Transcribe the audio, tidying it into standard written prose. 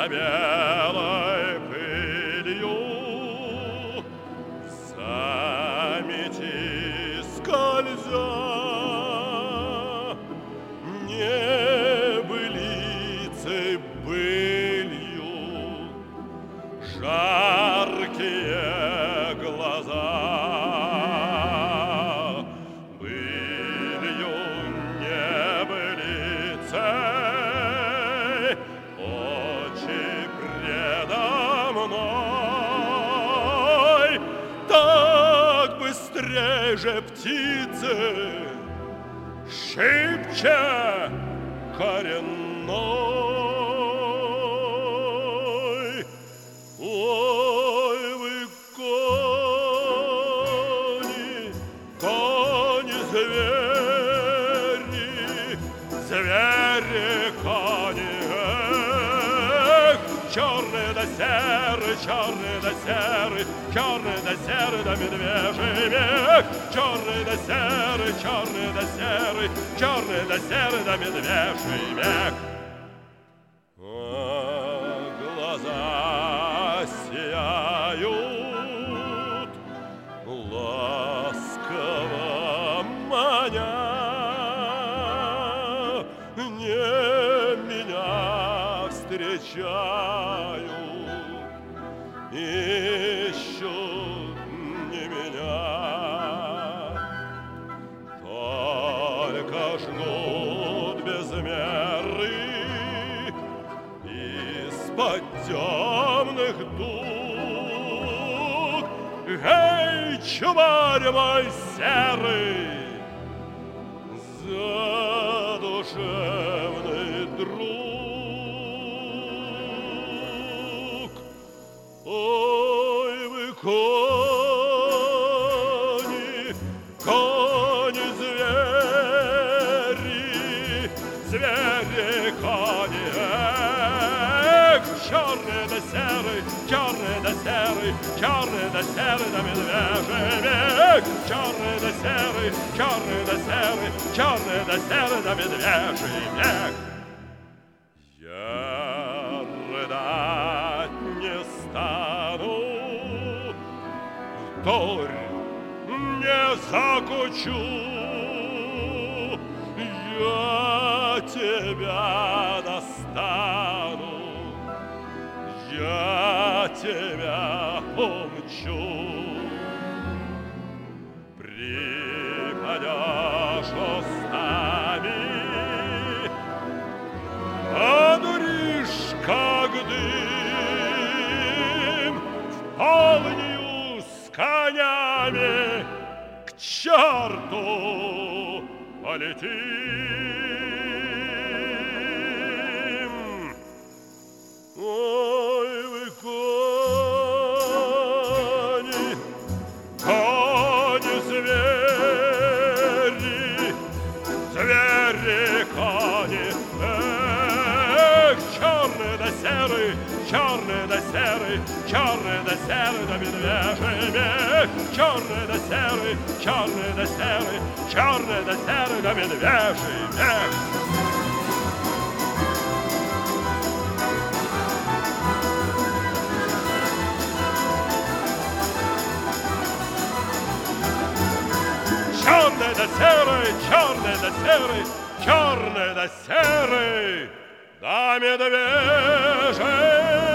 за белой пылью, замети скользя, небылицы былью, жаркие глаза. Былью небылицей очи предо мной. Так быстрей же птицы шибче коренной. Ой, вы кони, звери, звери, кони, черный да серый, черный да серый, черный да серый да медвежий мех, черный да серый, черный да серый, черный да серый да медвежий мех. Глаза сияют, ласково маня, не меня встречают, ищут не меня, только ждут без меры из-под темных дуг. Эй, чубарь мой серый, задушевный друг. Ой, вы кони, звери, звери, кони, черный да серый, черный да серый, черный да серый да медвежий мех, черный да серый, черный да серый, черный да серый да медвежий мех. Я рыдать не стану, вдоль не закучу, я тебя достану, я тебя умчу. Припадешь устами, одуришь, как дым, в полню с конями к черту полетим. Ой, вы кони, звери, звери, кони, черный да серый, черный да серый, черный да серый да медвежий мех, черный да серый, черный да серый, черный да серый да медвежий мех. Черный да серый, черный да серый, черный да серый, да медвежий